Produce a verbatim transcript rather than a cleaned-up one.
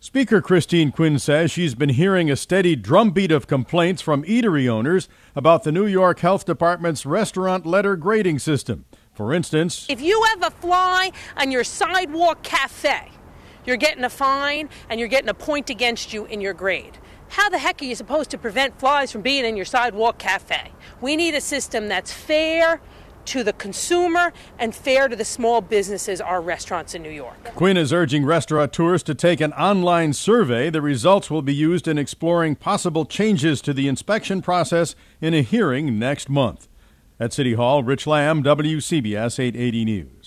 Speaker Christine Quinn says she's been hearing a steady drumbeat of complaints from eatery owners about the New York Health Department's restaurant letter grading system. For instance, if you have a fly on your sidewalk cafe, you're getting a fine and you're getting a point against you in your grade. How the heck are you supposed to prevent flies from being in your sidewalk cafe? We need a system that's fair to the consumer and fair to the small businesses, our restaurants in New York. Quinn is urging restaurateurs to take an online survey. The results will be used in exploring possible changes to the inspection process in a hearing next month. At City Hall, Rich Lamb, W C B S eight eighty News.